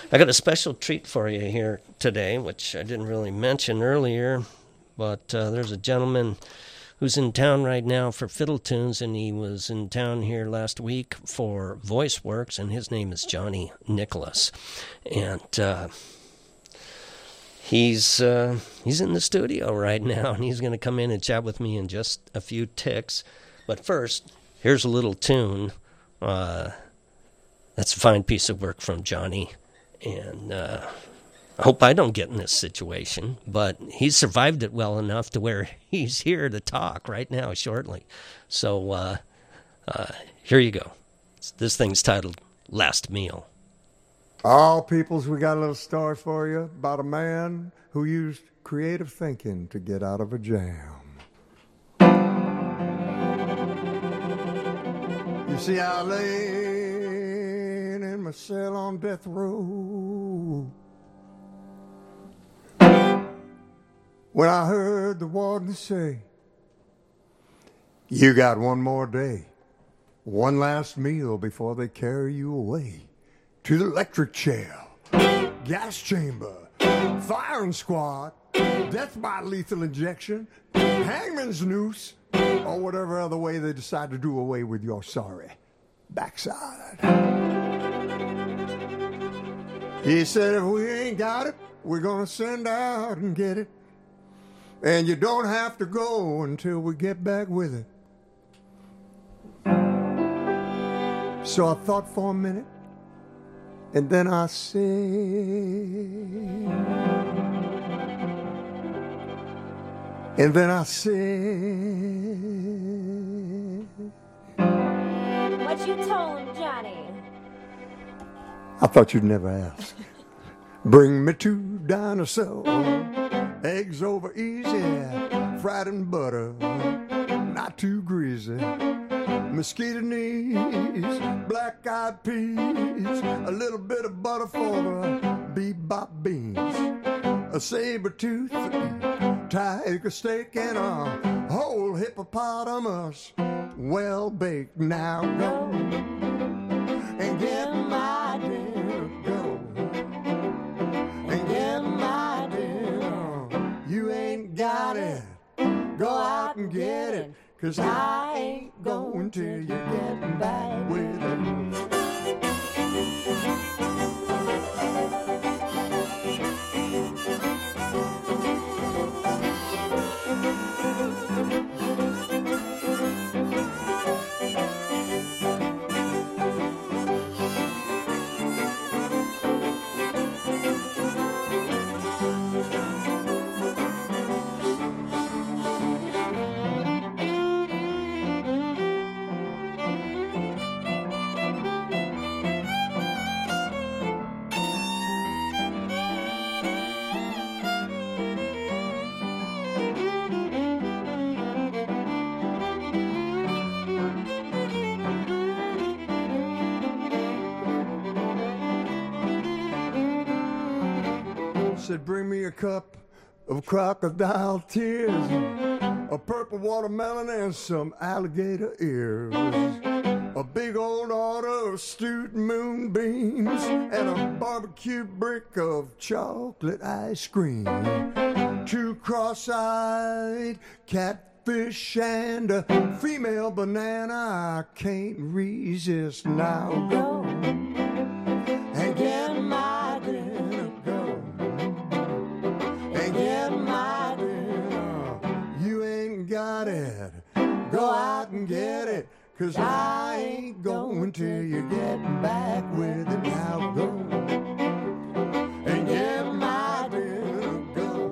I got a special treat for you here today, which I didn't really mention earlier, but there's a gentleman who's in town right now for Fiddle Tunes, and he was in town here last week for Voice Works, and his name is Johnny Nicholas. And he's in the studio right now, and he's going to come in and chat with me in just a few ticks. But first, here's a little tune. That's a fine piece of work from Johnny. And I hope I don't get in this situation, but he's survived it well enough to where he's here to talk right now shortly. So here you go. This thing's titled Last Meal. All peoples, we got a little story for you about a man who used creative thinking to get out of a jam. You see, I lay in my cell on death row when I heard the warden say, "You got one more day, one last meal before they carry you away to the electric chair, gas chamber, firing squad, death by lethal injection, hangman's noose, or whatever other way they decide to do away with your sorry backside." He said, "If we ain't got it, we're gonna send out and get it. And you don't have to go until we get back with it." So I thought for a minute, and then I said, What you told him, Johnny? I thought you'd never ask. "Bring me 2 dinosaurs, eggs over easy, fried in butter, not too greasy, mosquito knees, black-eyed peas, a little bit of butter for the bebop beans, a saber-tooth, tiger steak, and a whole hippopotamus, well baked. Now go and get my dinner, go and get my dinner. You ain't got it, go out and get it, 'cause I ain't going till you get back with it." Said, "Bring me a cup of crocodile tears, a purple watermelon and some alligator ears, a big old order of stewed moonbeams, and a barbecue brick of chocolate ice cream, 2 cross-eyed catfish and a female banana. I can't resist. Now go and get my dinner, go and get my dinner. You ain't got it, go out and get it, 'cause I ain't going till you get back with it. Now go and get my dinner, go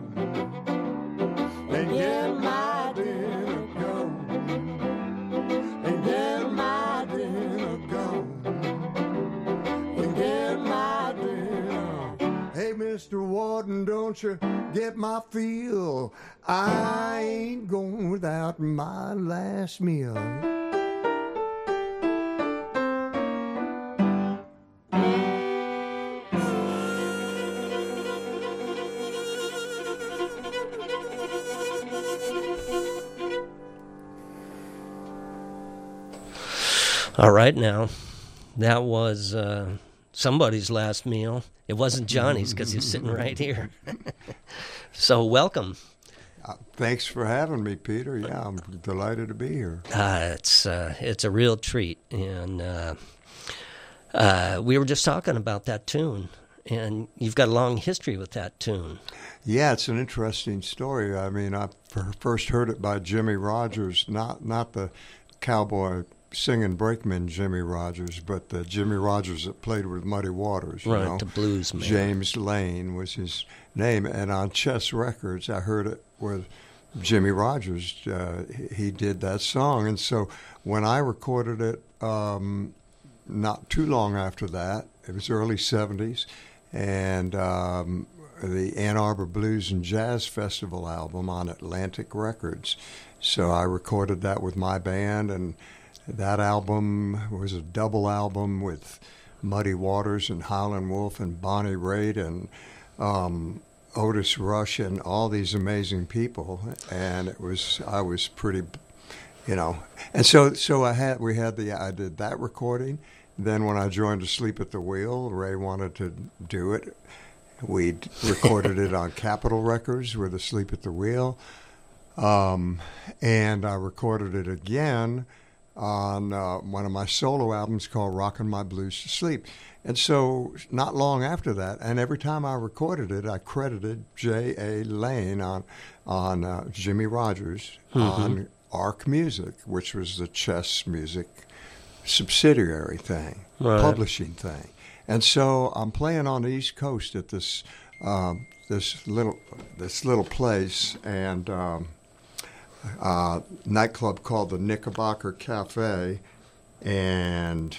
and get my dinner, go and get my dinner, go and get my dinner. Hey, Mr. Warden, don't you get my feel? I ain't going without my last meal." All right, now, that was somebody's last meal. It wasn't Johnny's because he's sitting right here. So welcome. Thanks for having me, Peter. Yeah, I'm delighted to be here. It's a real treat, and we were just talking about that tune, and you've got a long history with that tune. Yeah, it's an interesting story. I mean, I first heard it by Jimmy Rogers, not the cowboy singing brakeman Jimmy Rogers, but the Jimmy Rogers that played with Muddy Waters. Right, the blues man. James Lane was his name, and on Chess Records, I heard it with Jimmy Rogers. He did that song, and so when I recorded it, not too long after that, it was early 70s, and the Ann Arbor Blues and Jazz Festival album on Atlantic Records. So I recorded that with my band, and that album was a double album with Muddy Waters and Howlin' Wolf and Bonnie Raitt and Otis Rush and all these amazing people. And I was pretty, and so I did that recording. Then when I joined Asleep at the Wheel, Ray wanted to do it. We recorded it on Capitol Records with Asleep at the Wheel. And I recorded it again on one of my solo albums called Rockin' My Blues to Sleep. And so not long after that, and every time I recorded it, I credited J.A. Lane on Jimmy Rogers on Arc Music, which was the Chess Music subsidiary thing, publishing thing. And so I'm playing on the East Coast at this little place, and nightclub called the Knickerbocker Cafe, and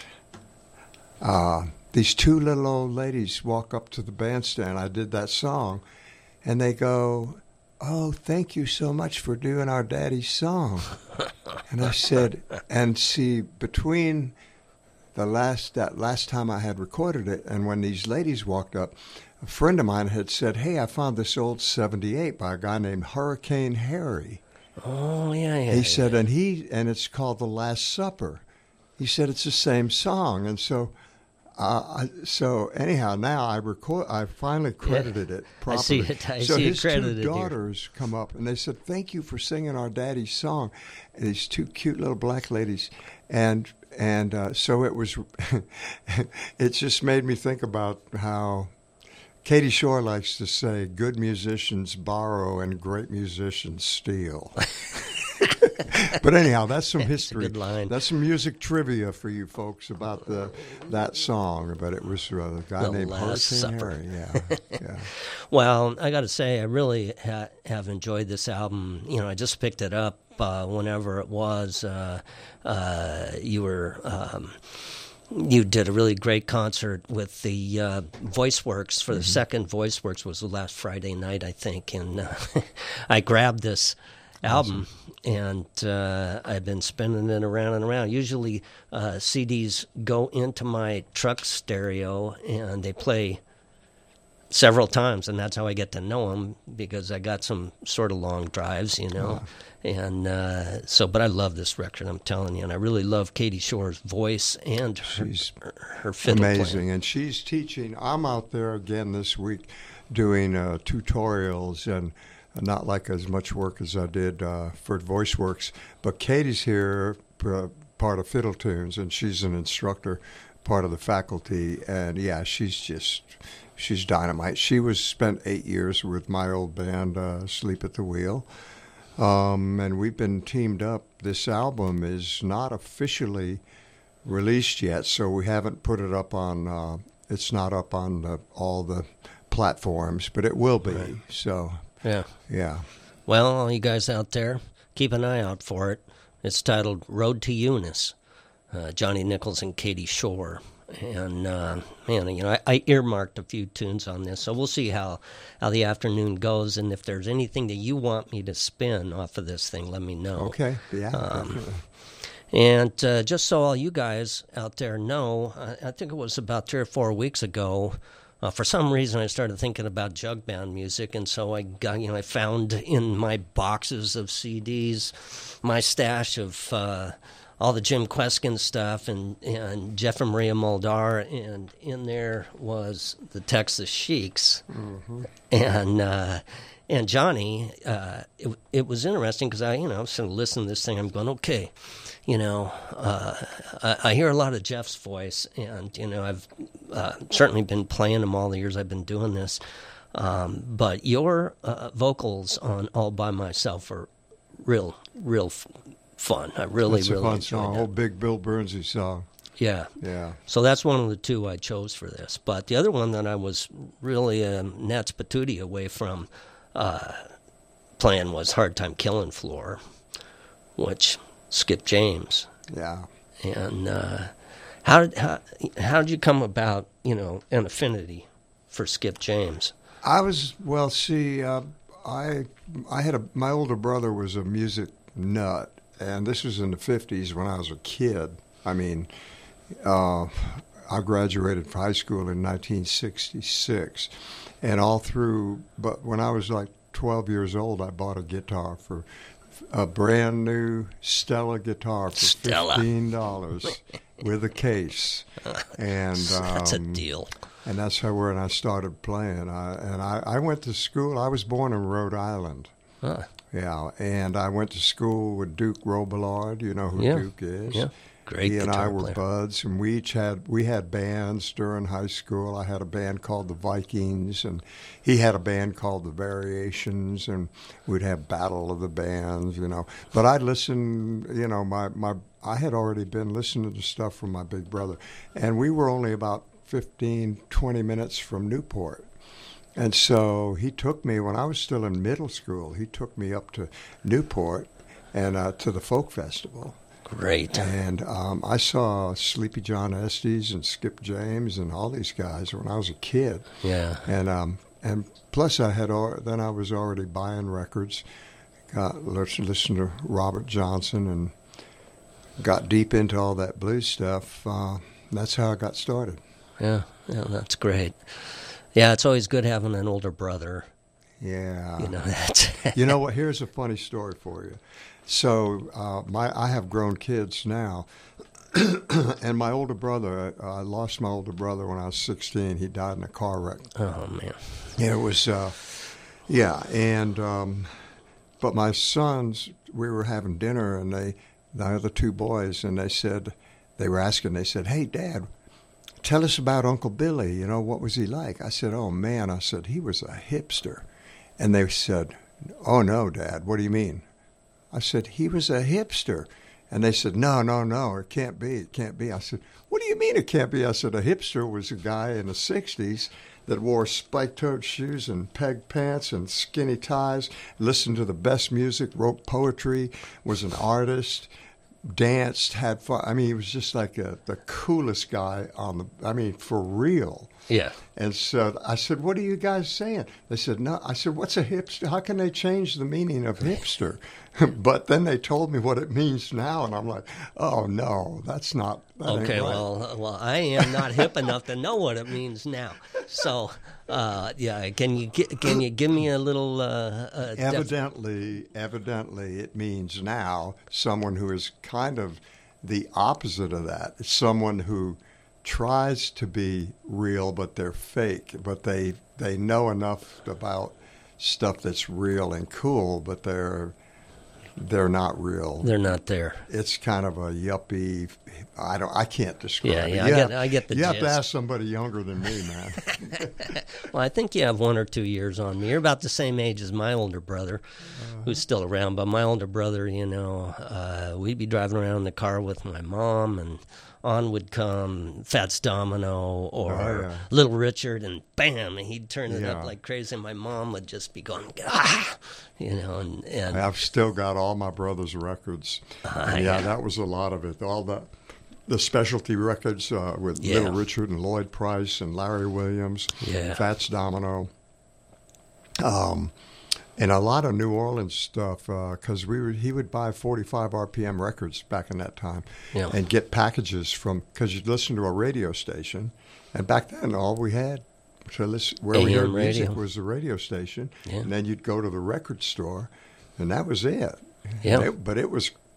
these two little old ladies walk up to the bandstand. I did that song, and they go, "Oh, thank you so much for doing our daddy's song." And I said, and see, between that last time I had recorded it and when these ladies walked up, a friend of mine had said, "Hey, I found this old 78 by a guy named Hurricane Harry." Oh, yeah. He said, and it's called The Last Supper. He said it's the same song, and so anyhow, now I finally credited it properly. I see it. I so see his it credited two daughters come up and they said, "Thank you for singing our daddy's song." And these two cute little black ladies, and so it was. It just made me think about how Katie Shore likes to say, "Good musicians borrow and great musicians steal." But anyhow, that's some history. That's a good line. That's some music trivia for you folks about that song. But it was a guy named Hurricane Harry. Yeah. Well, I got to say, I really have enjoyed this album. I just picked it up whenever it was. You did a really great concert with the VoiceWorks for the second VoiceWorks was the last Friday night, I think, and I grabbed this album, and I've been spinning it around and around. Usually CDs go into my truck stereo, and they play several times, and that's how I get to know them, because I got some sort of long drives, and but I love this record, I'm telling you, and I really love Katie Shore's voice and her fiddle amazing playing. And she's teaching. I'm out there again this week doing tutorials, and not like as much work as I did for VoiceWorks, but Katie's here, part of Fiddle Tunes, and she's an instructor, part of the faculty, and yeah, she's dynamite. She spent 8 years with my old band, Sleep at the Wheel, and we've been teamed up. This album is not officially released yet, so we haven't put it up on, it's not up on all the platforms, but it will be, right. So... Yeah. Well, all you guys out there, keep an eye out for it. It's titled Road to Eunice, Johnny Nichols and Katie Shore. And, I earmarked a few tunes on this, so we'll see how the afternoon goes. And if there's anything that you want me to spin off of this thing, let me know. Okay, yeah, definitely. And just so all you guys out there know, I think it was about 3 or 4 weeks ago, for some reason, I started thinking about jug band music, and so I found in my boxes of CDs my stash of all the Jim Kweskin stuff and Jeff and Maria Muldaur, and in there was the Texas Sheiks, and Johnny. It was interesting because I sort of listened to this thing. I'm going, okay, I hear a lot of Jeff's voice, and I've certainly been playing him all the years I've been doing this. But your vocals on All By Myself are real fun. I really It's a fun enjoyed song. that. Old Big Bill Bernsey song. Yeah. Yeah. So that's one of the two I chose for this. But the other one that I was really Nats Patootie away from playing was Hard Time Killing Floor, which Skip James. Yeah. And how did you come about, an affinity for Skip James? I was I had my older brother was a music nut, and this was in the 50s when I was a kid. I mean, I graduated from high school in 1966, and but when I was like 12 years old, I bought a brand new Stella guitar for $15 with a case, and that's a deal. And that's when I started playing. I went to school. I was born in Rhode Island. Huh. Yeah, and I went to school with Duke Robillard. You know who Duke is? Yeah, great He and guitar I were player. buds, and we had bands during high school. I had a band called the Vikings, and he had a band called the Variations, and we'd have battle of the bands, But I'd listen, I had already been listening to stuff from my big brother, and we were only about 15, 20 minutes from Newport. And so he took me, when I was still in middle school, he took me up to Newport and to the folk festival. Great. And I saw Sleepy John Estes and Skip James and all these guys when I was a kid. Yeah. And plus I was already buying records, listened to Robert Johnson, and got deep into all that blues stuff. That's how I got started. Yeah, that's great. Yeah, it's always good having an older brother. Yeah. That's You know what? Here's a funny story for you. So I have grown kids now, and my older brother, I lost my older brother when I was 16. He died in a car wreck. Oh, man. Yeah, it was, but my sons, we were having dinner, and the other two boys, and they said, hey, Dad, tell us about Uncle Billy. What was he like? I said, oh, man. I said, he was a hipster. And they said, oh, no, Dad, what do you mean? I said, he was a hipster. And they said, no, it can't be. I said, what do you mean it can't be? I said, a hipster was a guy in the 60s that wore spike-toed shoes and peg pants and skinny ties, listened to the best music, wrote poetry, was an artist, danced, had fun. I mean, he was just like the coolest guy for real. Yeah. And so I said, what are you guys saying? They said, no. I said, what's a hipster? How can they change the meaning of hipster? But then they told me what it means now, and I'm like, oh, no, that Okay, ain't right. well, I am not hip enough to know what it means now. So, can you give me a little? Evidently, it means now someone who is kind of the opposite of that. It's someone who tries to be real, but they're fake. But they know enough about stuff that's real and cool, but they're not real. They're not there. It's kind of a yuppie. I can't describe it. I get the You gist. have to ask somebody younger than me, man. Well, I think you have 1 or 2 years on me. You're about the same age as my older brother, who's still around. But my older brother, we'd be driving around in the car with my mom, and on would come Fats Domino or Little Richard, and bam, and he'd turn it up like crazy. And my mom would just be going, and I've still got all my brother's records. That was a lot of it. All the specialty records with Little Richard and Lloyd Price and Larry Williams, Fats Domino, and a lot of New Orleans stuff because he would buy 45 RPM records back in that time and get packages because you'd listen to a radio station, and back then all we had to listen where we heard music was the radio station, and then you'd go to the record store, and that was it. Yeah. But it was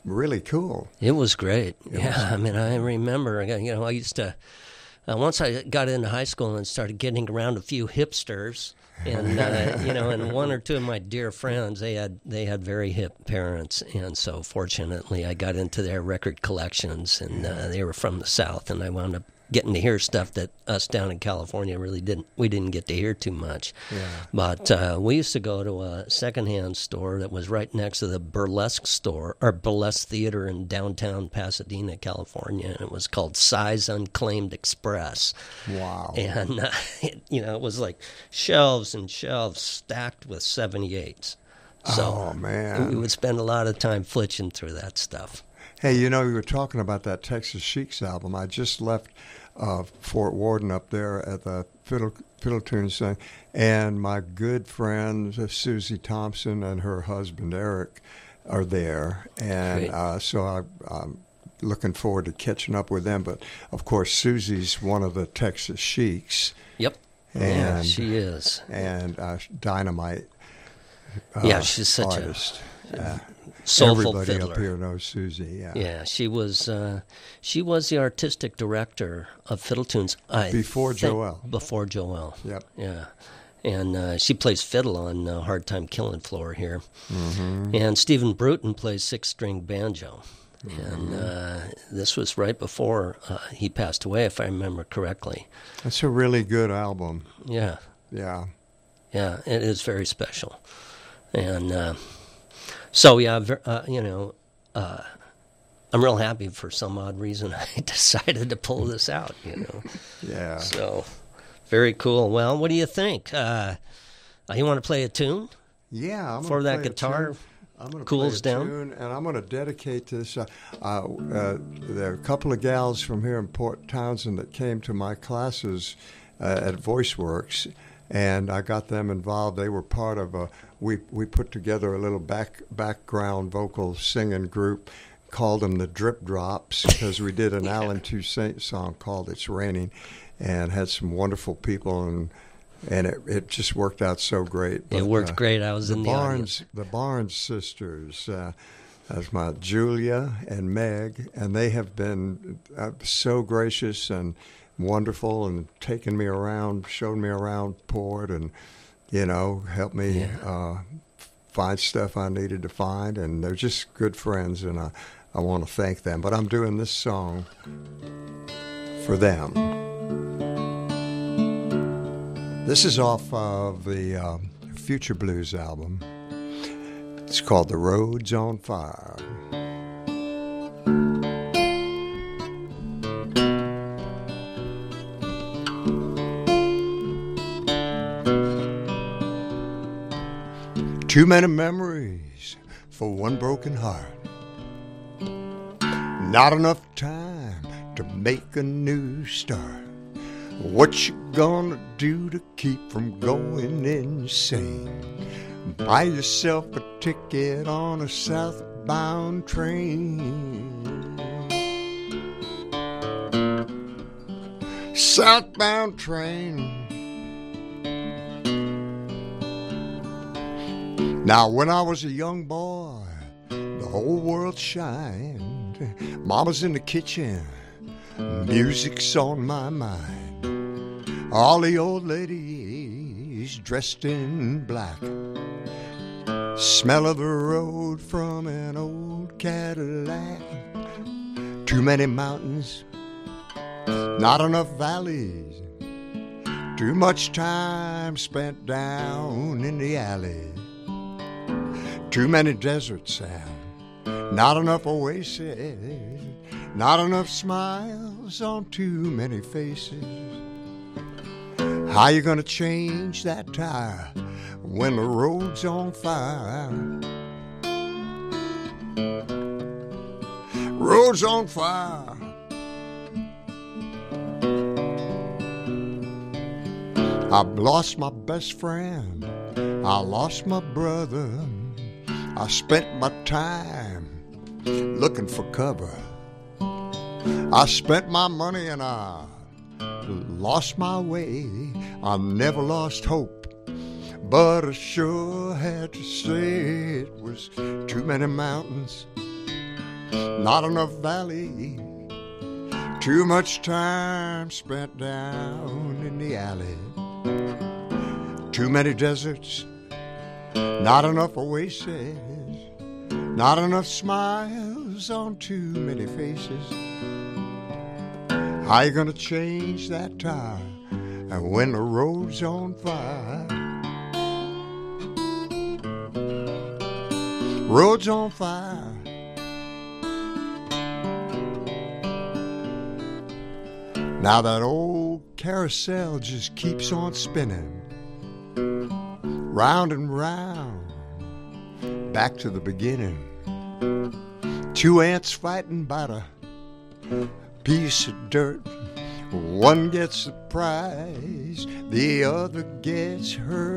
really cool. It was great. I mean, I remember, I used to, once I got into high school and started getting around a few hipsters, and and one or two of my dear friends, they had very hip parents, and so fortunately I got into their record collections, and they were from the South, and I wound up getting to hear stuff that us down in California we didn't get to hear too much. Yeah. But we used to go to a secondhand store that was right next to the Burlesque store, or Burlesque Theater in downtown Pasadena, California, and it was called Size Unclaimed Express. Wow. And, it was like shelves and shelves stacked with 78s. So oh, man. we would spend a lot of time flitching through that stuff. Hey, you were talking about that Texas Sheiks album. I just left Fort Worden up there at the Fiddle Tunes thing, and my good friend Susie Thompson and her husband Eric are there, and so I'm looking forward to catching up with them. But of course, Susie's one of the Texas Sheiks. Yep, and she is, and dynamite. She's such artist. Soulful Everybody fiddler. Up here knows Susie. Yeah, she was the artistic director of Fiddle Tunes. Before Joel. Before Joel. Yep. Yeah, and she plays fiddle on Hard Time Killing Floor here, and Stephen Bruton plays 6-string banjo. And this was right before he passed away, if I remember correctly. That's a really good album. Yeah. Yeah. Yeah, it is very special, and. So I'm real happy for some odd reason I decided to pull this out. Yeah. So, very cool. Well, what do you think? You want to play a tune? Yeah. Before that guitar cools down, tune, and I'm going to dedicate this. There are a couple of gals from here in Port Townsend that came to my classes at VoiceWorks. And I got them involved. They were part of we put together a little background vocal singing group, called them the Drip Drops, because we did an Alan Toussaint song called "It's Raining," and had some wonderful people, and it just worked out so great. But, it worked great. I was in the audience. The Barnes sisters. That's my Julia and Meg, and they have been so gracious and wonderful, and taken me around, showed me around Port, and helped me find stuff I needed to find, and they're just good friends, and I want to thank them. But I'm doing this song for them. This is off of the Future Blues album. It's called "The Road's on Fire." Too many memories for one broken heart. Not enough time to make a new start. What you gonna do to keep from going insane? Buy yourself a ticket on a southbound train. Southbound train. Now, when I was a young boy, the whole world shined. Mama's in the kitchen, music's on my mind. All the old ladies dressed in black. Smell of the road from an old Cadillac. Too many mountains, not enough valleys. Too much time spent down in the alley. Too many deserts and not enough oasis. Not enough smiles on too many faces. How you gonna change that tire when the road's on fire? Road's on fire. I've lost my best friend. I lost my brother. I spent my time looking for cover. I spent my money and I lost my way. I never lost hope, but I sure had to say it was too many mountains, not enough valley. Too much time spent down in the alley. Too many deserts, not enough oases. Not enough smiles on too many faces. How you gonna change that tire and when the road's on fire? Road's on fire. Now that old carousel just keeps on spinning, round and round, back to the beginning. Two ants fighting about a piece of dirt. One gets the prize, the other gets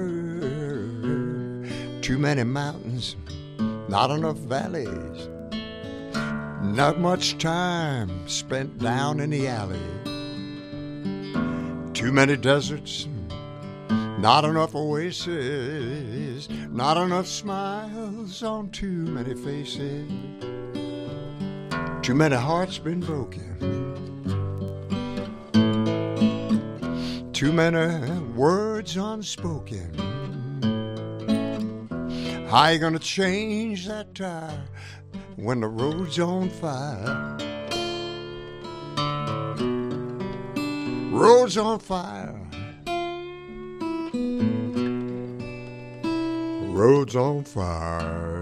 hurt. Too many mountains, not enough valleys. Not much time spent down in the alley. Too many deserts, not enough oases. Not enough smiles on too many faces. Too many hearts been broken. Too many words unspoken. How you gonna change that tire when the road's on fire? Road's on fire. Road's on fire.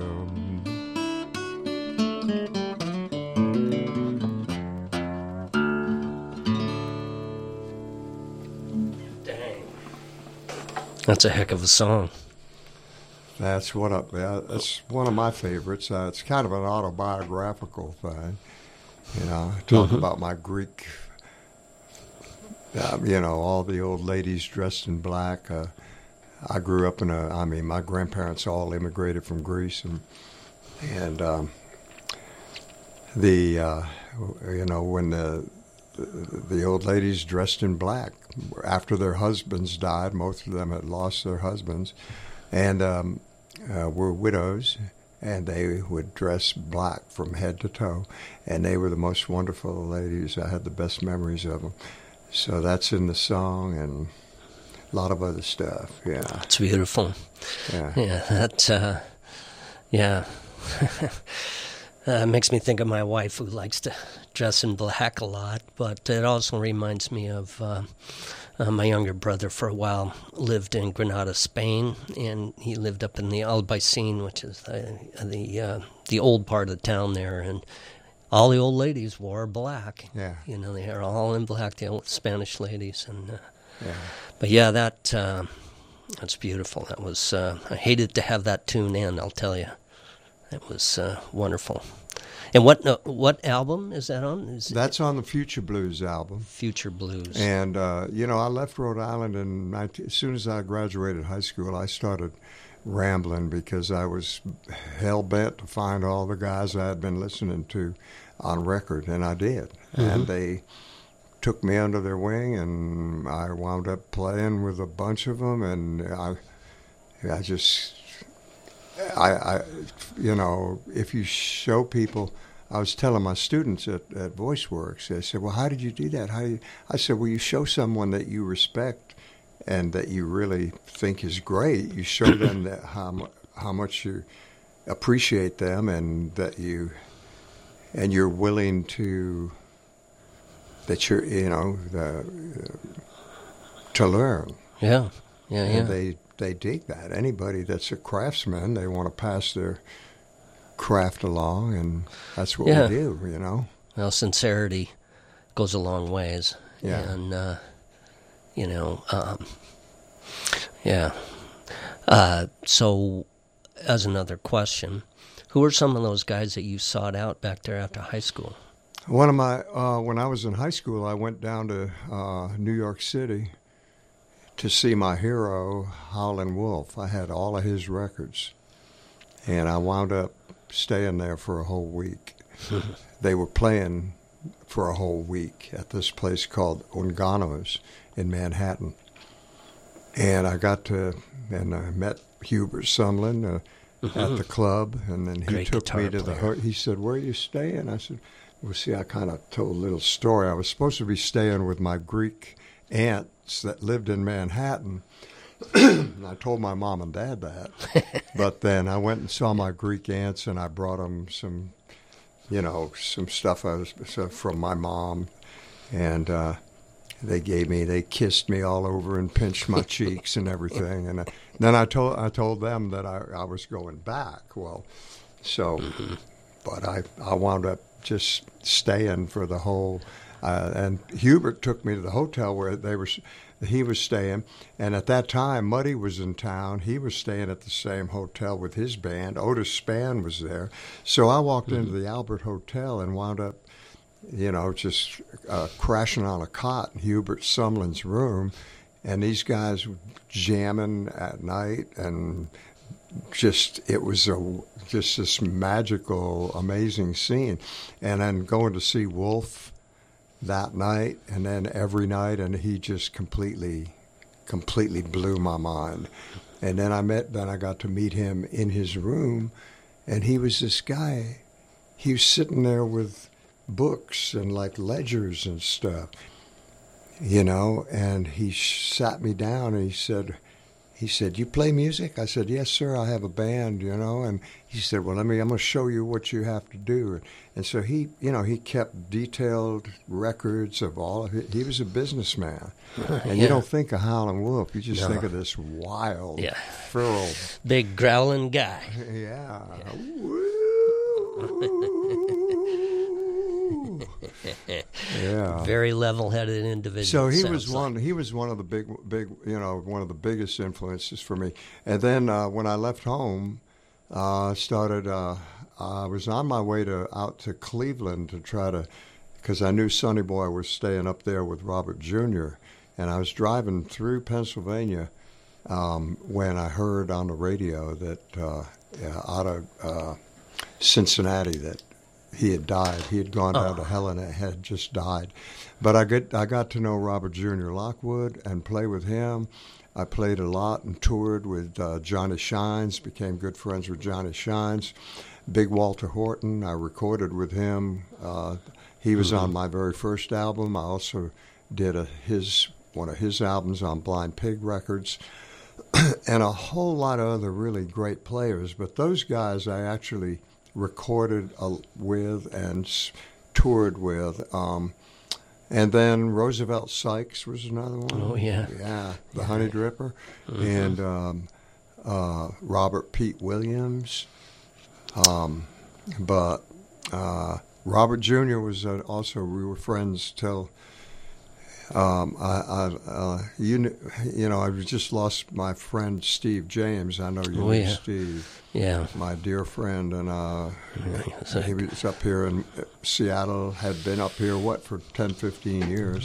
Dang. That's a heck of a song. That's one of my favorites. It's kind of an autobiographical thing. You know, I talk about my Greek. All the old ladies dressed in black. I grew up my grandparents all immigrated from Greece, and when the old ladies dressed in black after their husbands died, most of them had lost their husbands, and were widows, and they would dress black from head to toe, and they were the most wonderful ladies. I had the best memories of them. So that's in the song and a lot of other stuff. Yeah, it's beautiful. Yeah, that makes me think of my wife, who likes to dress in black a lot. But it also reminds me of my younger brother. For a while, lived in Granada, Spain, and he lived up in the Albaicin, which is the old part of the town there, and all the old ladies wore black. Yeah. They are all in black, the old Spanish ladies. And yeah. But yeah, that's beautiful. That was, I hated to have that tune in, I'll tell you. It was wonderful. And what album is that on? That's on the Future Blues album. Future Blues. And, I left Rhode Island as soon as I graduated high school, I started rambling because I was hell-bent to find all the guys I had been listening to on record, and I did. Mm-hmm. And they took me under their wing, and I wound up playing with a bunch of them, and if you show people, I was telling my students at VoiceWorks, they said, well, how did you do that? I said, well, you show someone that you respect and that you really think is great, you show them that how much you appreciate them, and that you're willing to to learn. Yeah. And they dig that. Anybody that's a craftsman, they want to pass their craft along, and that's what we do. Well, sincerity goes a long ways. Yeah. And so, as another question, who are some of those guys that you sought out back there after high school? One of my when I was in high school, I went down to New York City to see my hero, Howlin' Wolf. I had all of his records, and I wound up staying there for a whole week. They were playing for a whole week at this place called Ungano's in Manhattan. And I met Hubert Sumlin, at the club, and then he Great took me guitar to the player. he said, "Where are you staying?" I said, "Well, see, I kind of told a little story. I was supposed to be staying with my Greek aunts that lived in Manhattan." And I told my mom and dad that, but then I went and saw my Greek aunts, and I brought them some, some stuff from my mom, and they kissed me all over and pinched my cheeks and everything, and then I told them that I was going back. Well, so, but I wound up just staying for the whole, and Hubert took me to the hotel where he was staying, and at that time Muddy was in town. He was staying at the same hotel with his band. Otis Spann was there, so I walked into the Albert Hotel and wound up, just crashing on a cot in Hubert Sumlin's room, and these guys were jamming at night, and it was just this magical, amazing scene. And then going to see Wolf that night, and then every night, and he just completely blew my mind. And then I got to meet him in his room, and he was this guy. He was sitting there with books and like ledgers and stuff, and he sat me down and he said, "You play music?" I said, "Yes, sir, I have a band, and he said, "Well, I'm going to show you what you have to do." And so he kept detailed records of all of it. He was a businessman. And you don't think of Howlin' Wolf, you just think of this wild, feral, big growling guy. Yeah. Yeah. Very level-headed individual. So he was one of the big one of the biggest influences for me. And then when I left home, I was on my way out to Cleveland to try to, because I knew Sonny Boy was staying up there with Robert Jr., and I was driving through Pennsylvania when I heard on the radio that out of Cincinnati that he had died. He had gone down to hell and had just died. But I got to know Robert Jr. Lockwood and play with him. I played a lot and toured with Johnny Shines, became good friends with Johnny Shines. Big Walter Horton, I recorded with him. He was on my very first album. I also did one of his albums on Blind Pig Records, and a whole lot of other really great players. But those guys I actually recorded with and toured with. And then Roosevelt Sykes was another one. Oh, yeah. Yeah, the Honey Dripper. And Robert Pete Williams. But Robert Jr. was also, we were friends till I just lost my friend Steve James. I know you knew Steve. Yeah. My dear friend, and he was up here in Seattle, had been up here, for 10, 15 years.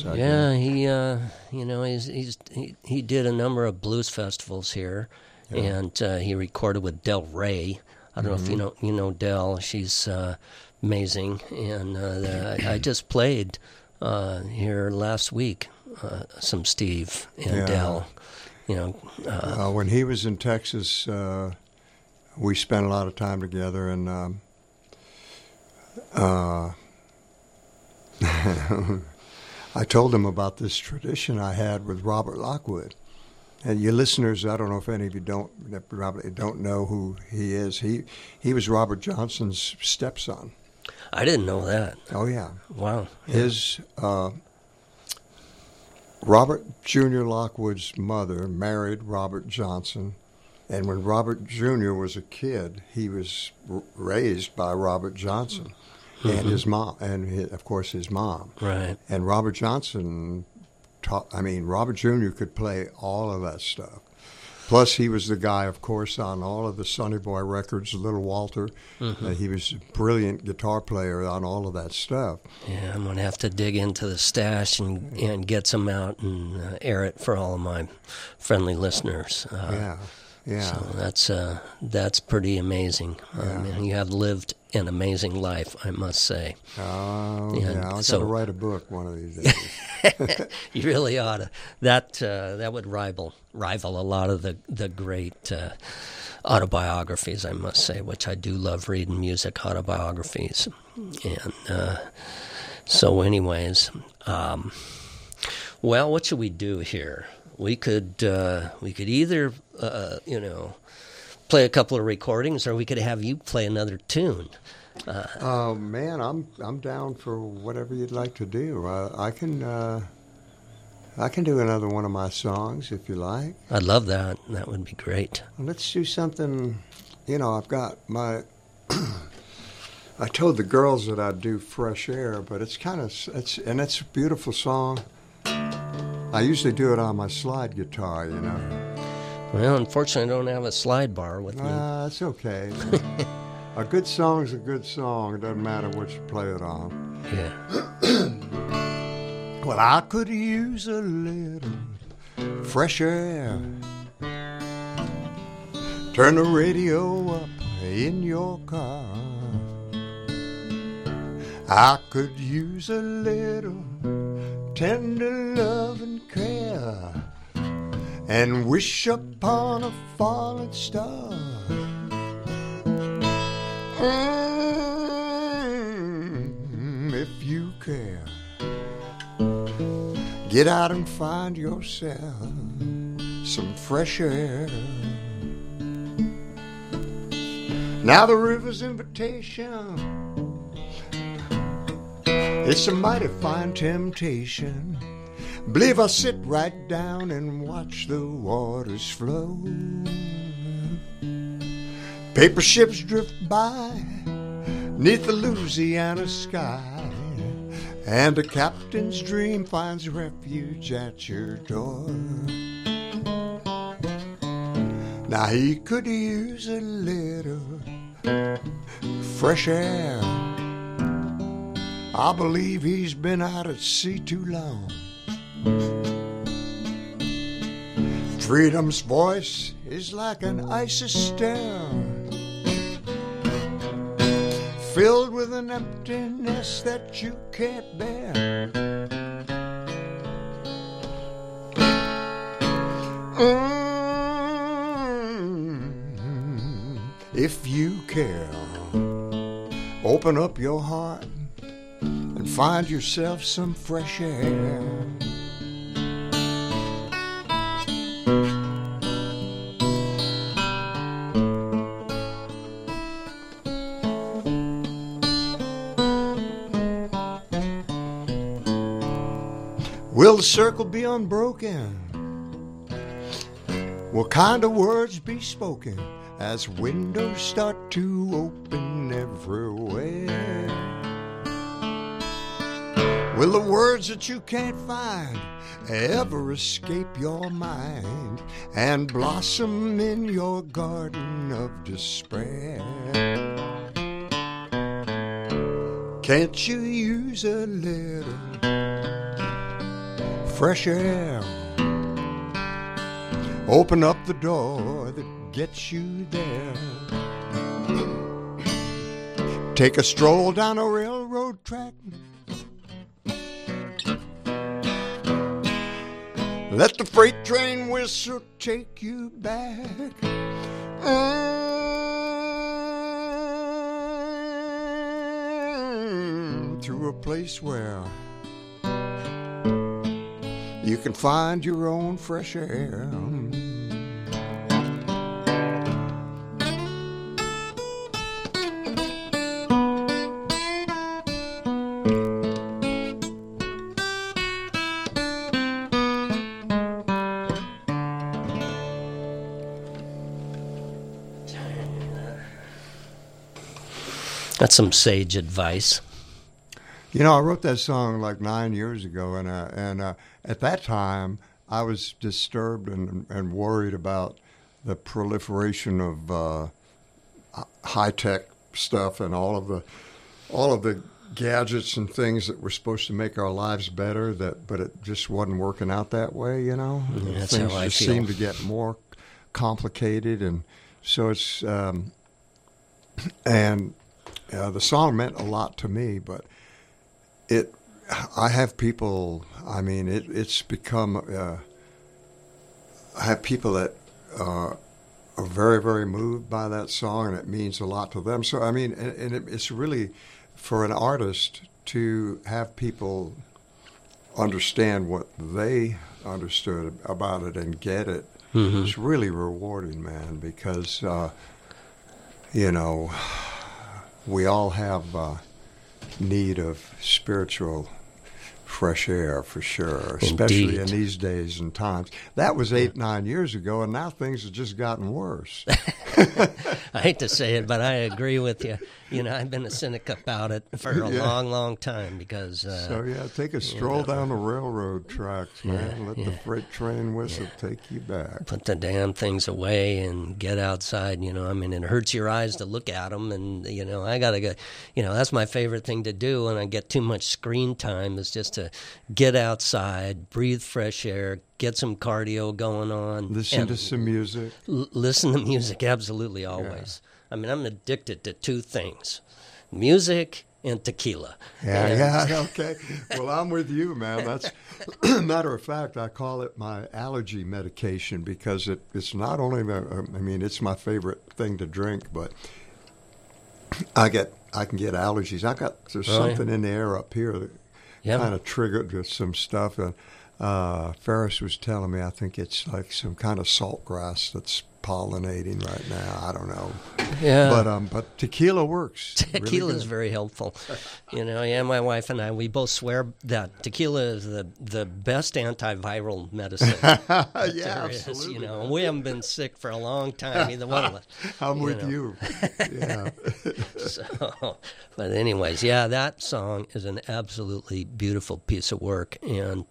He did a number of blues festivals here, and he recorded with Del Rey. I don't know if you know Del. She's amazing, and I just played here last week some Steve and Del. When he was in Texas, we spent a lot of time together, and I told him about this tradition I had with Robert Lockwood. And you listeners, I don't know if any of you probably don't know who he is. He was Robert Johnson's stepson. I didn't know that. Oh, yeah. Wow. His Robert Jr. Lockwood's mother married Robert Johnson, and when Robert Jr. was a kid, he was raised by Robert Johnson and his mom, and of course his mom. Right. And Robert Johnson Robert Jr. could play all of that stuff. Plus, he was the guy, of course, on all of the Sonny Boy records, Little Walter. He was a brilliant guitar player on all of that stuff. Yeah, I'm going to have to dig into the stash and get some out and air it for all of my friendly listeners. Yeah. Yeah. So that's pretty amazing. And you have lived an amazing life, I must say. Oh, And yeah. I've got so- to write a book one of these days. You really ought to. That would rival a lot of the great autobiographies, I must say, which I do love reading music autobiographies. And so, anyways, well, what should we do here? We could either play a couple of recordings, or we could have you play another tune. Oh man, I'm down for whatever you'd like to do. I can do another one of my songs if you like. I'd love that. That would be great. Let's do something. I've got my. I told the girls that I'd do Fresh Air, but it's a beautiful song. I usually do it on my slide guitar, Well, unfortunately, I don't have a slide bar with me. That's okay. A good song's a good song. It doesn't matter what you play it on. Yeah. Well, I could use a little fresh air. Turn the radio up in your car. I could use a little tender love and care, and wish upon a fallen star. If you care, get out and find yourself some fresh air. Now the river's invitation, it's a mighty fine temptation. Believe I'll sit right down and watch the waters flow. Paper ships drift by 'neath the Louisiana sky, and a captain's dream finds refuge at your door. Now he could use a little fresh air. I believe he's been out at sea too long. Freedom's voice is like an icy stare, filled with an emptiness that you can't bear. If you care, open up your heart and find yourself some fresh air. Will the circle be unbroken? What kind of words be spoken as windows start to open everywhere? Will the words that you can't find ever escape your mind and blossom in your garden of despair? Can't you use a little fresh air? Open up the door that gets you there. Take a stroll down a railroad track. Let the freight train whistle take you back. To a place where you can find your own fresh air. That's some sage advice. I wrote that song like 9 years ago, and at that time I was disturbed and worried about the proliferation of high-tech stuff and all of the gadgets and things that were supposed to make our lives better. But it just wasn't working out that way. That's things how I just feel. seemed to get more complicated, and so it's and the song meant a lot to me. But I have people. I mean, it's become. I have people that are very, very moved by that song, and it means a lot to them. So I mean, and it's really for an artist to have people understand what they understood about it and get it. Mm-hmm. It's really rewarding, man, because we all have need of spiritual fresh air, for sure, especially in these days and times. That was 8-9 years ago, and now things have just gotten worse. I hate to say it, but I agree with you. I've been a cynic about it for a long, long time because... so, take a stroll down the railroad tracks, man. Let the freight train whistle take you back. Put the damn things away and get outside, I mean, it hurts your eyes to look at them, and, I got to go... that's my favorite thing to do when I get too much screen time is just to get outside, breathe fresh air, get some cardio going on. Listen to some music. Listen to music, absolutely, always. Yeah. I mean, I'm addicted to two things, music and tequila. Okay. Well, I'm with you, man. That's matter of fact, I call it my allergy medication because it's not only, it's my favorite thing to drink, but I can get allergies. There's something in the air up here that kind of triggered with some stuff. Ferris was telling me I think it's like some kind of saltgrass that's pollinating right now. I don't know. Yeah. But tequila works. Tequila really is very helpful. My wife and I, we both swear that tequila is the best antiviral medicine. Absolutely. We haven't been sick for a long time, either one of us. I'm with you. Yeah. But anyways, that song is an absolutely beautiful piece of work, and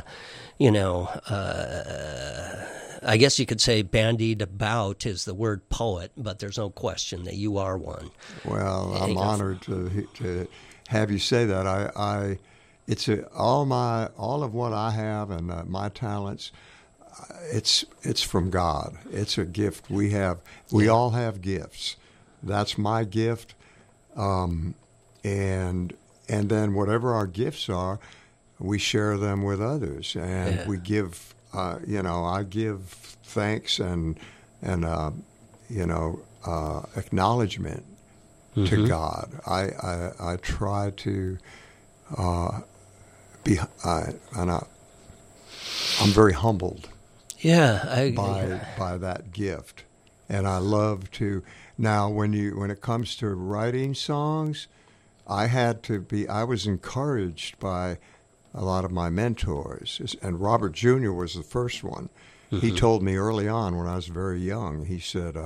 I guess you could say bandied about is the word poet, but there's no question that you are one. Well, I'm honored to have you say that. It's all of what I have and my talents. It's from God. It's a gift we have. We all have gifts. That's my gift, and then whatever our gifts are, we share them with others, and we give. I give thanks and acknowledgement to God. I try to be, and I'm very humbled. By that gift, and I love to. Now, when it comes to writing songs, I was encouraged by a lot of my mentors, and Robert Jr. was the first one. Mm-hmm. He told me early on when I was very young, he said,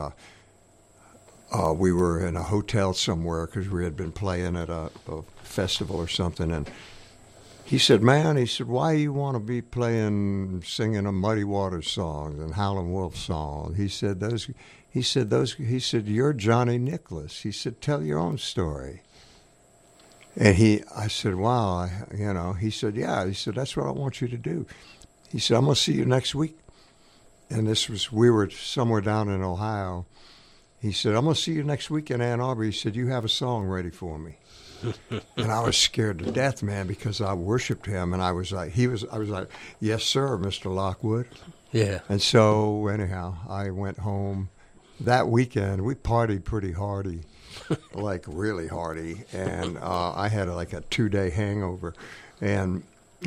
we were in a hotel somewhere because we had been playing at a festival or something, and he said, why you want to be singing a Muddy Waters song and Howlin' Wolf song? He said, you're Johnny Nicholas. He said, tell your own story. And I said, wow, he said, yeah. He said, that's what I want you to do. He said, I'm going to see you next week. And we were somewhere down in Ohio. He said, I'm going to see you next week in Ann Arbor. He said, you have a song ready for me. And I was scared to death, man, because I worshiped him. And I was like, yes, sir, Mr. Lockwood. Yeah. And so anyhow, I went home. That weekend, we partied pretty hardy. Like really hardy, and I had a 2-day hangover, and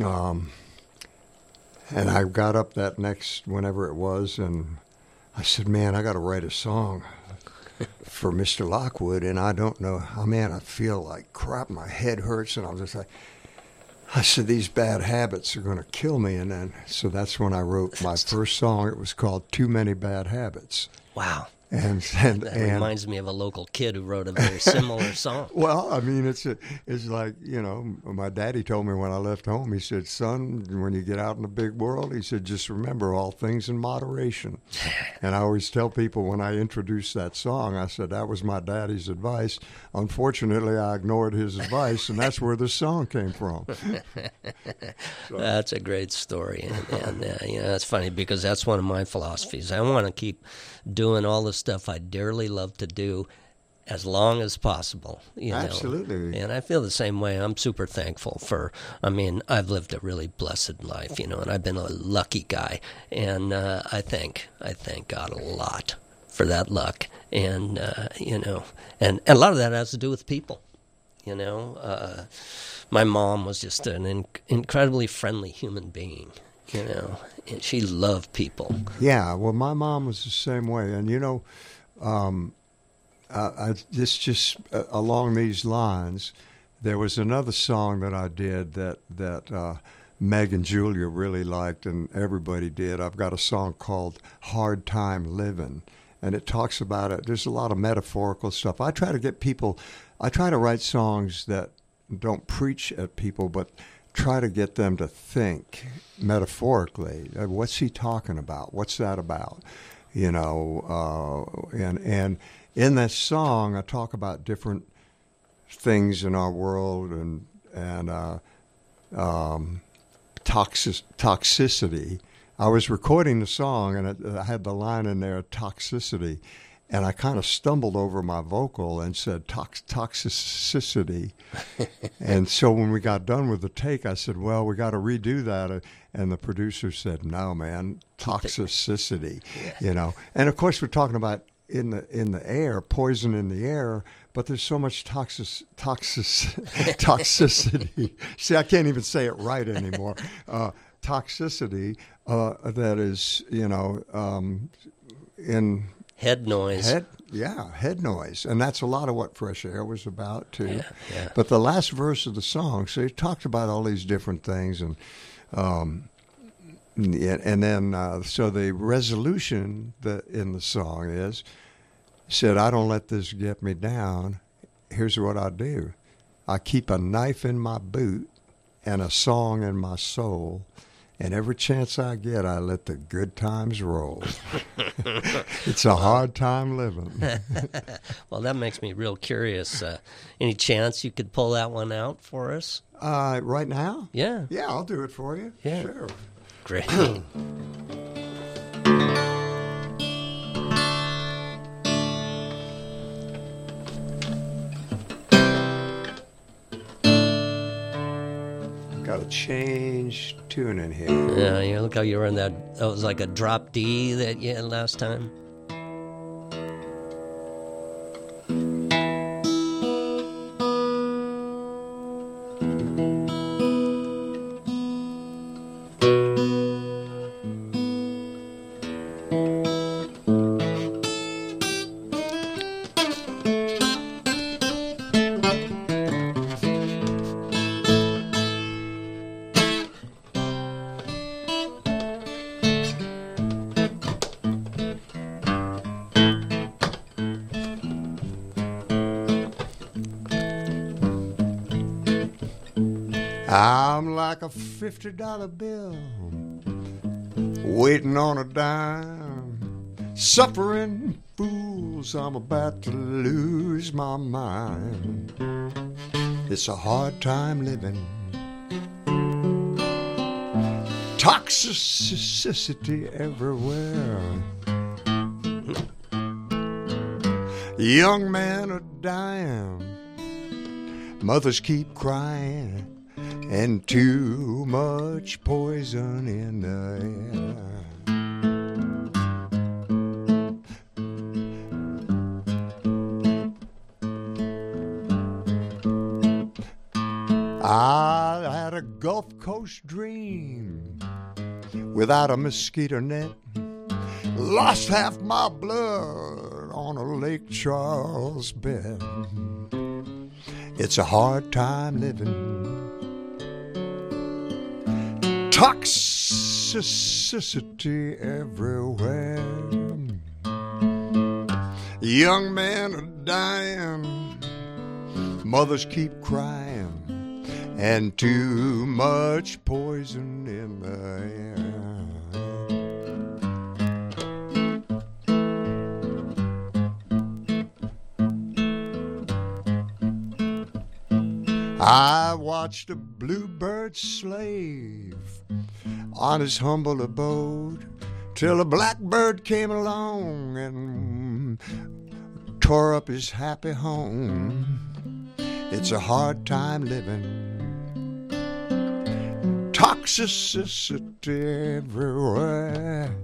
I got up that next whenever it was, and I said, man, I got to write a song for Mr. Lockwood, and I don't know, I feel like crap, my head hurts, and I was just like, I said, these bad habits are going to kill me, so that's when I wrote my first song. It was called Too Many Bad Habits. Wow. That reminds me of a local kid who wrote a very similar song. Well, I mean, it's like, my daddy told me when I left home, he said, son, when you get out in the big world, he said, just remember all things in moderation. And I always tell people when I introduce that song, I said, that was my daddy's advice. Unfortunately, I ignored his advice, and that's where the song came from. So. That's a great story. And it's funny because that's one of my philosophies. I want to keep doing all the stuff I dearly love to do as long as possible. Absolutely. And I feel the same way. I'm super thankful I've lived a really blessed life, and I've been a lucky guy. And I thank God a lot for that luck. And, and a lot of that has to do with people, My mom was just an incredibly friendly human being, and she loved people. Yeah, well, my mom was the same way. And, just along these lines, there was another song that I did that Meg and Julia really liked, and everybody did. I've got a song called Hard Time Living, and it talks about it. There's a lot of metaphorical stuff. I try to write songs that don't preach at people, but try to get them to think metaphorically. What's he talking about? What's that about? And in that song, I talk about different things in our world and toxicity. I was recording the song, and I had the line in there, toxicity, and I kind of stumbled over my vocal and said toxicity. And so when we got done with the take, I said, well, we got to redo that. And the producer said, no, man, toxicity, And, of course, we're talking about in the air, poison in the air, but there's so much toxicity. See, I can't even say it right anymore. Toxicity that is, in head noise. Head noise. And that's a lot of what Fresh Air was about, too. Yeah. But the last verse of the song, so he talked about all these different things. And then, so the resolution in the song said, I don't let this get me down. Here's what I do. I keep a knife in my boot and a song in my soul. And every chance I get, I let the good times roll. It's a hard time living. Well, that makes me real curious. Any chance you could pull that one out for us? Right now? Yeah. Yeah, I'll do it for you. Yeah. Sure. Great. Got to change tune in here. Yeah, look how you were in that was like a drop D that you had last time. I'm like a $50 bill waiting on a dime. Suffering fools, I'm about to lose my mind. It's a hard time living. Toxicity everywhere. Young men are dying. Mothers keep crying. And too much poison in the air. I had a Gulf Coast dream without a mosquito net. Lost half my blood on a Lake Charles bed. It's a hard time living. Toxicity everywhere. Young men are dying, mothers keep crying, and too much poison in the air. I watched a bluebird slave on his humble abode till a blackbird came along and tore up his happy home. It's a hard time living, toxicity everywhere.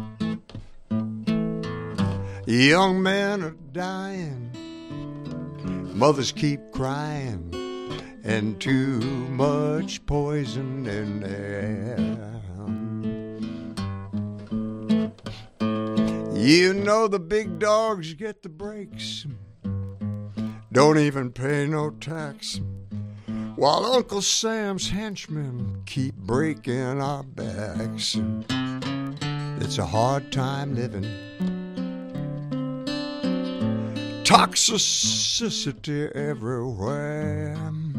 Young men are dying, mothers keep crying, and too much poison in the air. You know the big dogs get the breaks, don't even pay no tax, while Uncle Sam's henchmen keep breaking our backs. It's a hard time living, toxicity everywhere.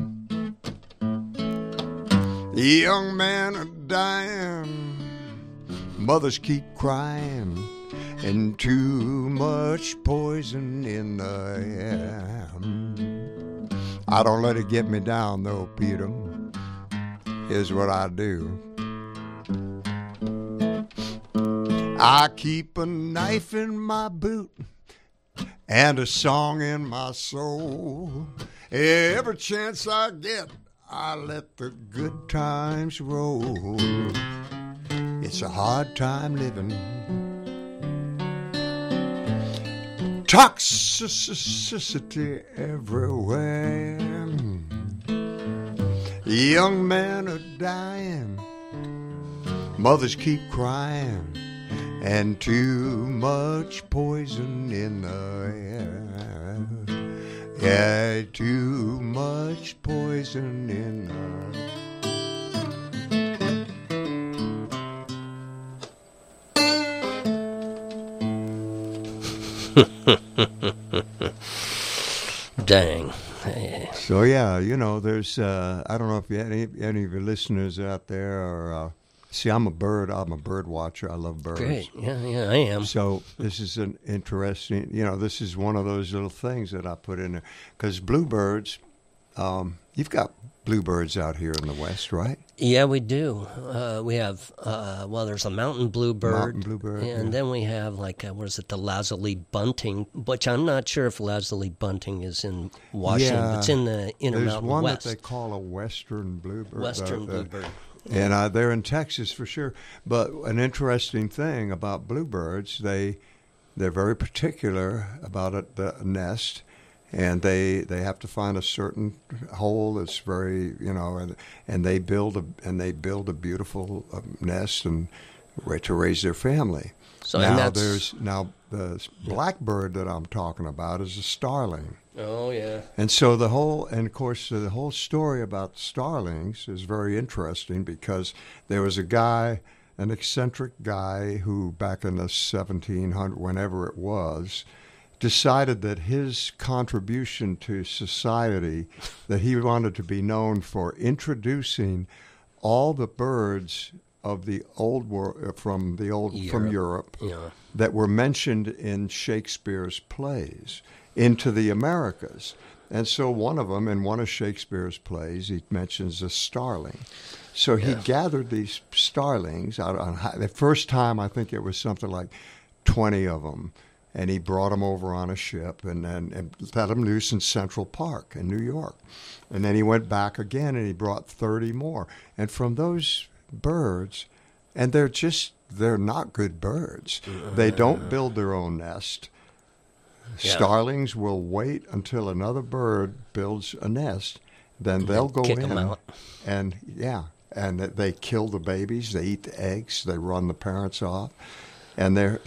Young men are dying, mothers keep crying, and too much poison in the air. I don't let it get me down though, Peter. Here's what I do. I keep a knife in my boot and a song in my soul. Every chance I get, I let the good times roll. It's a hard time living, toxicity everywhere. Young men are dying, mothers keep crying, and too much poison in the air. Yeah, too much poison in the Dang. So yeah, you know, there's I don't know if you any of your listeners out there are see, I'm a bird watcher. I love birds. Great. Yeah, I am. So this is an interesting, this is one of those little things that I put in there. Because bluebirds, you've got bluebirds out here in the West, right? Yeah, we do. We have, there's a mountain bluebird. And then we have, the lazuli bunting, which I'm not sure if lazuli bunting is in Washington. Yeah. It's in the Intermountain There's one West. that they call a western bluebird. Bluebird. And they're in Texas for sure. But an interesting thing about bluebirds, they're very particular about the nest, and they have to find a certain hole that's very and they build a beautiful nest and to raise their family. So now the blackbird that I'm talking about is a starling. Oh, yeah. And so the whole story about starlings is very interesting because there was an eccentric guy who back in the 1700, whenever it was, decided that his contribution to society, that he wanted to be known for introducing all the birds of the old world from Europe yeah, that were mentioned in Shakespeare's plays into the Americas. And so one of them, in one of Shakespeare's plays, he mentions a starling. So he gathered these starlings out on the first time. I think it was something like 20 of them, and he brought them over on a ship and let them loose in Central Park in New York. And then he went back again and he brought 30 more. And from those birds, and they're not good birds. They don't build their own nest. Yeah. Starlings will wait until another bird builds a nest, then they'll go kick in them out. and they kill the babies, they eat the eggs, they run the parents off. And they're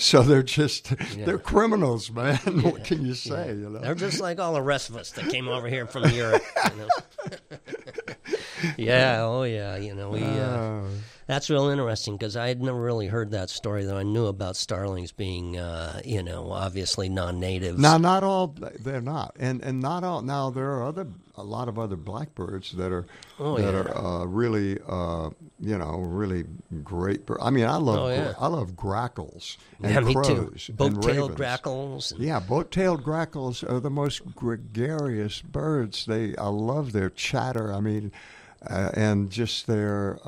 criminals, man. Yeah. What can you say? Yeah. They're just like all the rest of us that came over here from Europe. Yeah, oh yeah. That's real interesting because I had never really heard that story, though I knew about starlings being, obviously non-natives. Now, not all, they're not. And not all, now there are a lot of other blackbirds that are, are really, really great. I mean, I love grackles and me crows too. and Boat-tailed ravens. grackles. Yeah, boat-tailed grackles are the most gregarious birds. I love their chatter. I mean, and just their,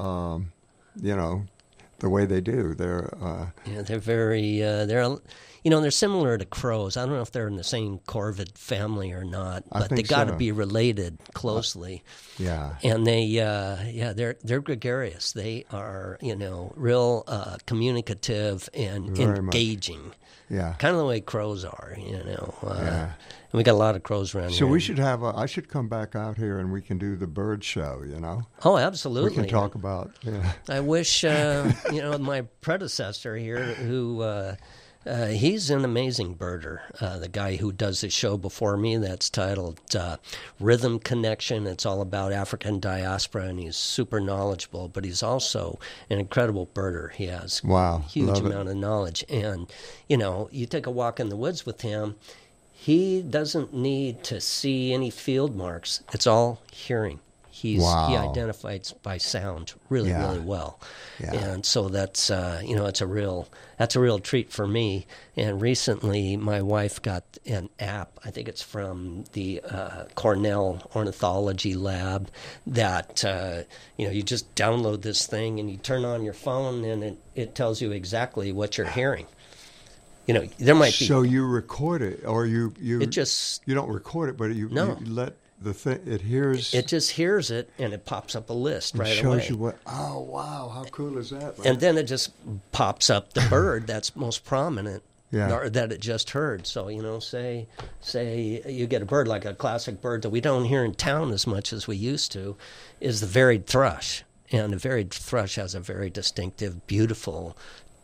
the way they do. They're they're very they're similar to crows. I don't know if they're in the same corvid family or not, but they got to be related closely. Yeah, and they're gregarious. They are real communicative and very engaging. Much. Yeah, kind of the way crows are. And we got a lot of crows around here. So we should have I should come back out here and we can do the bird show. Oh, absolutely. We can talk about. Yeah. I wish my predecessor here, who he's an amazing birder. The guy who does the show before me, that's titled Rhythm Connection. It's all about African diaspora, and he's super knowledgeable. But he's also an incredible birder. He has huge amount of knowledge, and you take a walk in the woods with him. He doesn't need to see any field marks. It's all hearing. He identifies by sound really well, and so that's it's a real treat for me. And recently, my wife got an app. I think it's from the Cornell Ornithology Lab that you just download this thing and you turn on your phone and it tells you exactly what you're hearing. There might be. So you record it, or you don't record it, but you let the thing, it hears. It just hears it, and it pops up a list right away. It shows you what. Oh wow, how cool is that? Man? And then it just pops up the bird that's most prominent. Yeah. That it just heard. So say you get a bird like a classic bird that we don't hear in town as much as we used to, is the varied thrush, and the varied thrush has a very distinctive, beautiful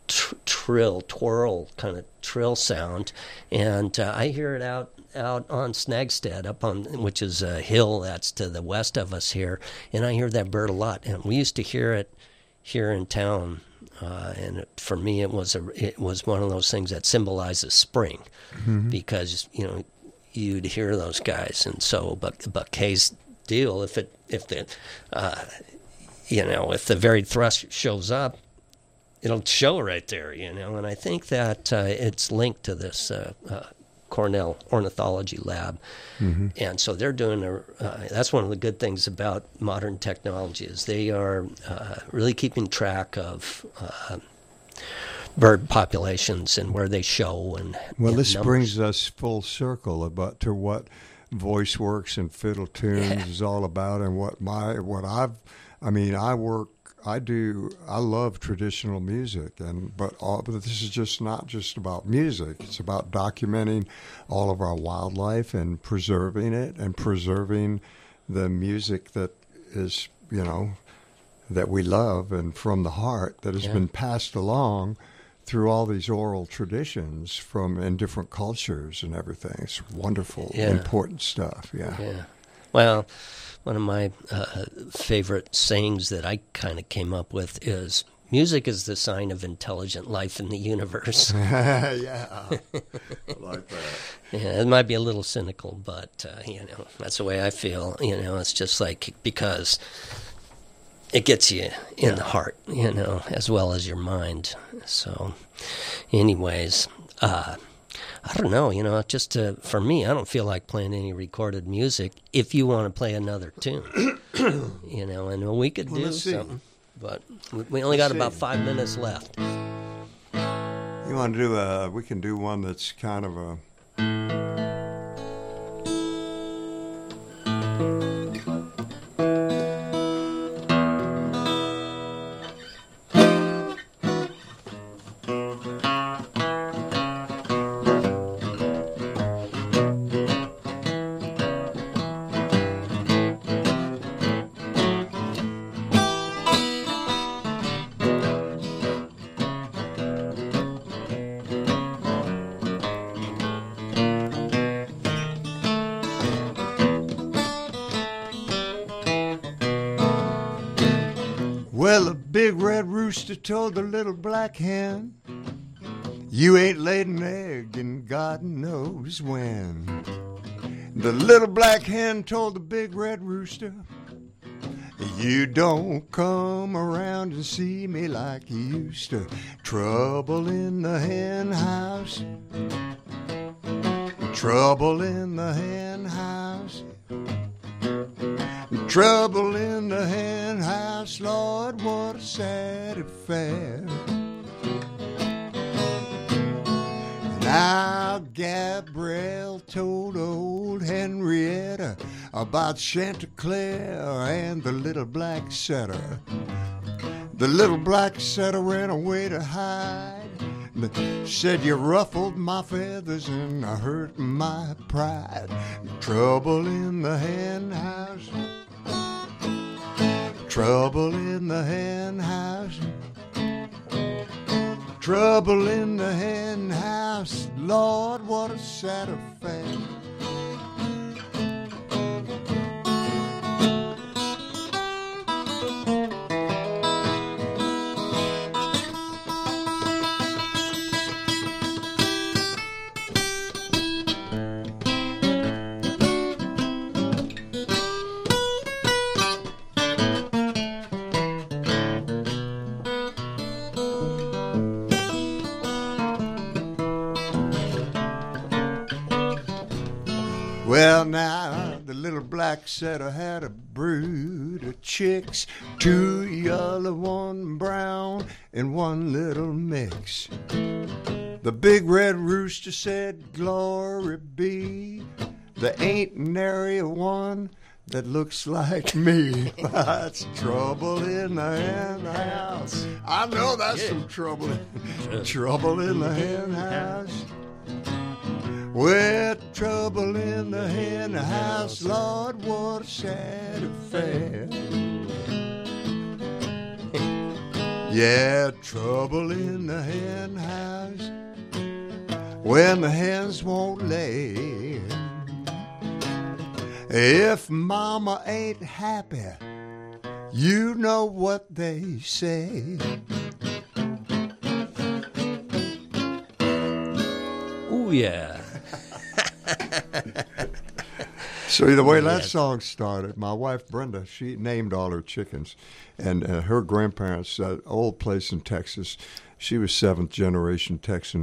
twirl kind of trill sound, and I hear it out on Snagstead, which is a hill that's to the west of us here, and I hear that bird a lot. And we used to hear it here in town, and for me, it was one of those things that symbolizes spring, because you'd hear those guys, and so but Kay's deal, if the varied thrush shows up, it'll show right there, and I think that it's linked to this Cornell Ornithology Lab, and so they're doing that's one of the good things about modern technology is they are really keeping track of bird populations and where they show and this numbers. Brings us full circle to what Voice Works and Fiddle Tunes is all about, and I love traditional music, but this is just not just about music. It's about documenting all of our wildlife and preserving it, and preserving the music that is, that we love and from the heart, that has been passed along through all these oral traditions in different cultures and everything. It's wonderful, important stuff. Yeah. Well, one of my favorite sayings that I kind of came up with is, music is the sign of intelligent life in the universe. Yeah, I like that. Yeah, it might be a little cynical, but, that's the way I feel. It's just like, because it gets you in the heart, as well as your mind. So, anyways, I don't know, just for me, I don't feel like playing any recorded music. If you want to play another tune, and we could do something, but we only got about 5 minutes left. You want to do we can do one that's kind of a... big red rooster told the little black hen, you ain't laid an egg and God knows when. The little black hen told the big red rooster, you don't come around and see me like you used to. Trouble in the hen house. Trouble in the hen house. Trouble in the hen house. Lord, what a sad affair. Now Gabrielle told old Henrietta about Chanticleer and the little black setter. The little black setter ran away to hide. Said you ruffled my feathers and hurt my pride. Trouble in the hen house. Trouble in the hen house. Trouble in the hen house. Lord, what a sad affair. Well, now, the little black setter had a brood of chicks, 2 yellow, 1 brown, and 1 little mix. The big red rooster said, glory be, there ain't nary a one that looks like me. That's trouble in the hen house. I know that's some trouble. Trouble in the hen house. Well, trouble in the hen house, Lord, what a sad affair. Yeah, trouble in the hen house, when the hens won't lay. If mama ain't happy, you know what they say. Ooh, yeah. So the way that song started, my wife Brenda, she named all her chickens, and her grandparents, old place in Texas, she was 7th generation Texan,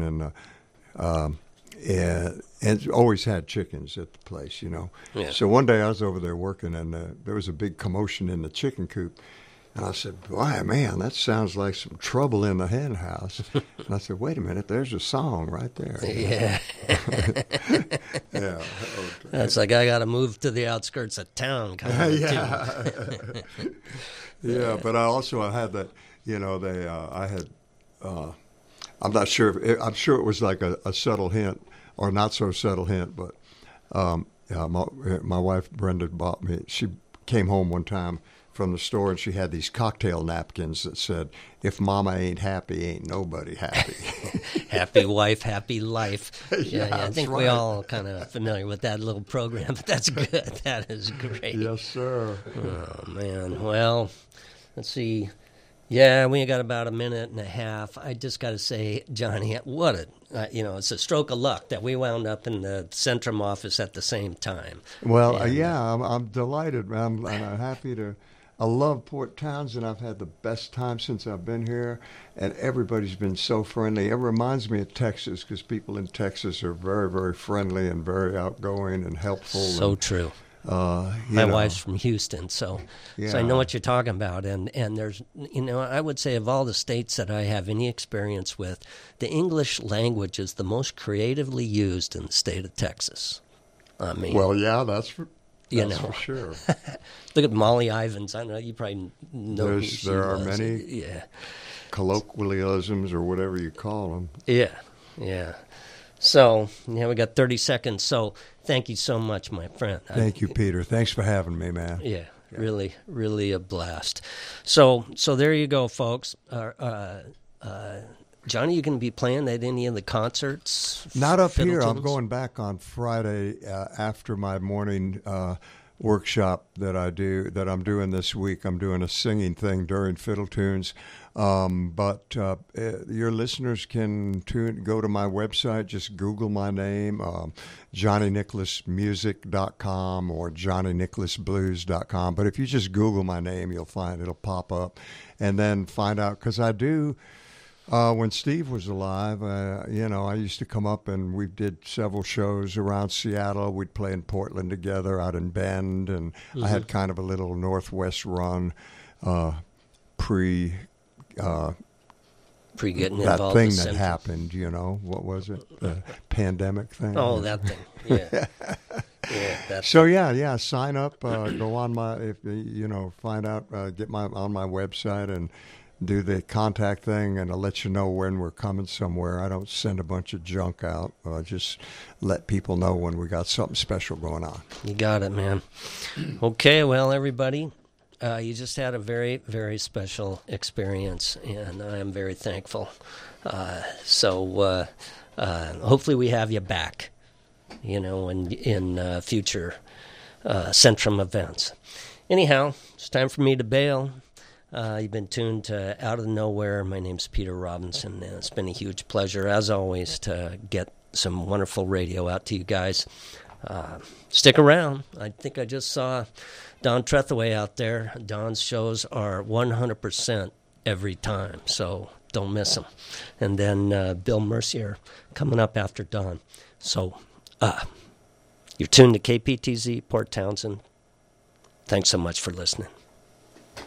and always had chickens at the place, you know. Yeah. So one day I was over there working, and there was a big commotion in the chicken coop. And I said, why, man, that sounds like some trouble in the hen house. And I said, wait a minute, there's a song right there. Yeah. Yeah. That's like I got to move to the outskirts of town kind of Yeah. Yeah, but I had that, you know, I'm not sure, I'm sure it was like a subtle hint or not so subtle hint, but my wife Brenda bought me, she came home one time from the store, and she had these cocktail napkins that said, if mama ain't happy, ain't nobody happy. Happy wife, happy life. Yeah, I think right. we all kind of familiar with that little program, but that's good. That is great. Yes, sir. Oh, man. Well, let's see. Yeah, we got about a minute and a half. I just got to say, Johnny, what it's a stroke of luck that we wound up in the Centrum office at the same time. Well, I'm delighted, man. I'm happy to. I love Port Townsend. I've had the best time since I've been here, and everybody's been so friendly. It reminds me of Texas because people in Texas are very, very friendly and very outgoing and helpful. So true. My wife's from Houston, so I know what you're talking about. And there's, I would say of all the states that I have any experience with, the English language is the most creatively used in the state of Texas. I mean, well, yeah, that's for sure. Look at Molly Ivins. I know you probably know who she there are was. many colloquialisms or whatever you call them. Yeah. So, we got 30 seconds. So, thank you so much, my friend. Thank you, Peter. Thanks for having me, man. Yeah, really, really a blast. So there you go, folks. Johnny, you going to be playing at any of the concerts? Not up here. I'm going back on Friday after my morning workshop that I'm doing this week. I'm doing a singing thing during Fiddle Tunes. But your listeners can go to my website, just Google my name, JohnnyNicholasMusic.com or JohnnyNicholasBlues.com. But if you just Google my name, you'll find it'll pop up. And then find out, because I do, when Steve was alive, I used to come up and we did several shows around Seattle. We'd play in Portland together, out in Bend, and I had kind of a little Northwest run pre getting involved. That thing that happened, what was it? The pandemic thing? Oh, that thing, yeah. So sign up, go on find out, get on my website and do the contact thing, and I'll let you know when we're coming somewhere. I don't send a bunch of junk out. Just let people know when we got something special going on. You got it, man. Okay, well, everybody, you just had a very, very special experience, and I am very thankful. So hopefully we have you back, in future Centrum events. Anyhow, it's time for me to bail. You've been tuned to Out of Nowhere. My name's Peter Robinson, and it's been a huge pleasure, as always, to get some wonderful radio out to you guys. Stick around. I think I just saw Don Trethaway out there. Don's shows are 100% every time, so don't miss them. And then Bill Mercier coming up after Don. So you're tuned to KPTZ, Port Townsend. Thanks so much for listening.